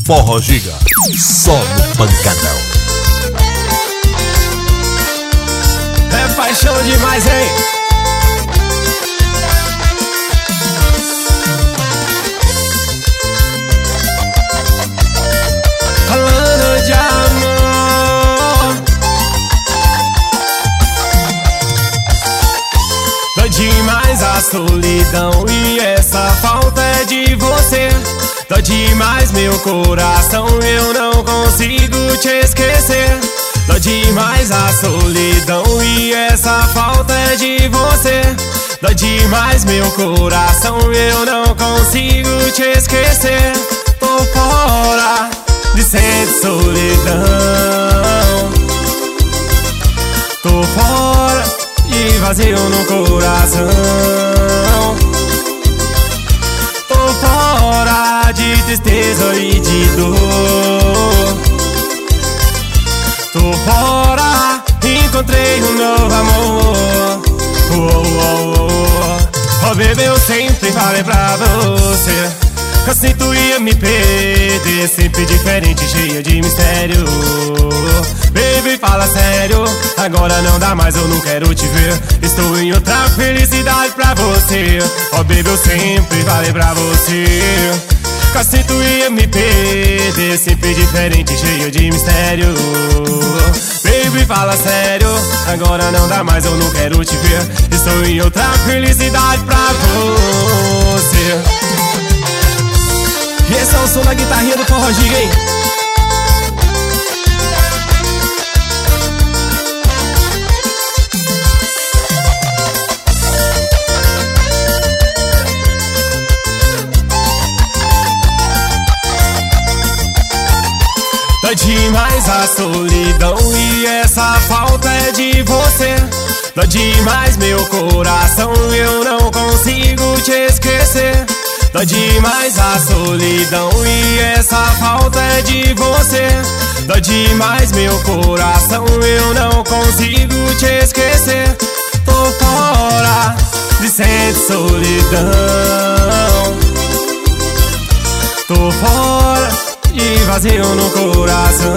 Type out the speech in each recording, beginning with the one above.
Forró Giga, só no Pancadão. É paixão demais, hein? Falando de amor, dói demais a solidão e essa falta é de você. Dói demais meu coração, eu não consigo te esquecer. Dói demais a solidão e essa falta é de você. Dói demais meu coração, eu não consigo te esquecer. Tô fora de sentir solidão, tô fora de vazio no coração, tô fora de tristeza e de dor, tô fora, encontrei um novo amor. Oh, baby, eu sempre falei pra você que eu sinto ia me perder, sempre diferente, cheia de mistério. Baby, fala sério, agora não dá mais, eu não quero te ver. Estou em outra felicidade pra você. Oh, baby, eu sempre falei pra você que eu sinto ia me perder, sempre diferente, cheia de mistério. Baby, fala sério, agora não dá mais, eu não quero te ver. Estou em outra felicidade pra você. E esse é o som da guitarrinha do Forró Giga, hein? Dói demais a solidão e essa falta é de você. Dói demais meu coração, eu não consigo te esquecer. Dói demais a solidão e essa falta é de você. Dói demais meu coração, eu não consigo te esquecer. Tô fora de sentir solidão, tô fora de vazio no coração,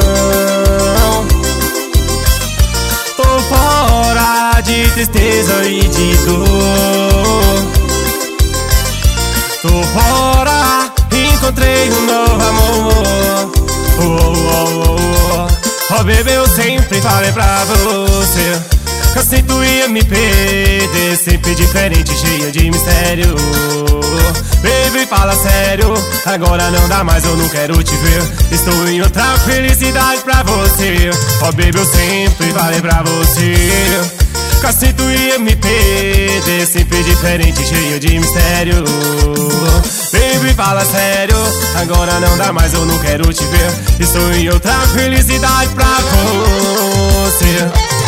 tô fora de tristeza e de dor, tô fora, encontrei um novo amor. Oh, baby, eu sempre falei pra você que eu sinto ia me perder, sempre diferente, cheia de mistério. Baby, fala sério, agora não dá mais, eu não quero te ver. Estou em outra felicidade pra você. Oh, baby, eu sempre falei pra você que eu sinto ia me perder, sempre diferente, cheia de mistério. Baby, fala sério, agora não dá mais, eu não quero te ver. Estou em outra felicidade pra você.